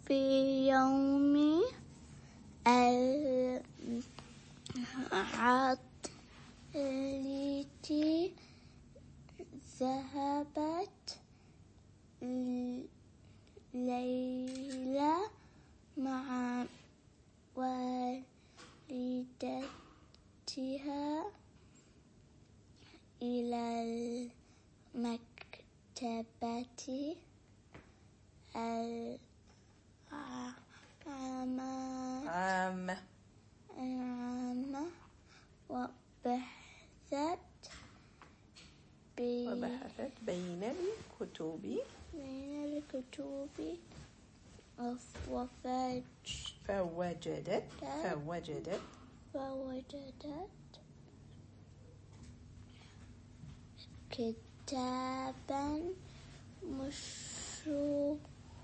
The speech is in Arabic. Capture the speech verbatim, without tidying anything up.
في يوم العطلة ذهبت ليلى مع والدتها إلى المكتبة العامة وبحثت وبحثت بين الكتب بين الكتب وفجأة فوجدت فوجدت فوجدت كتابا مشهورا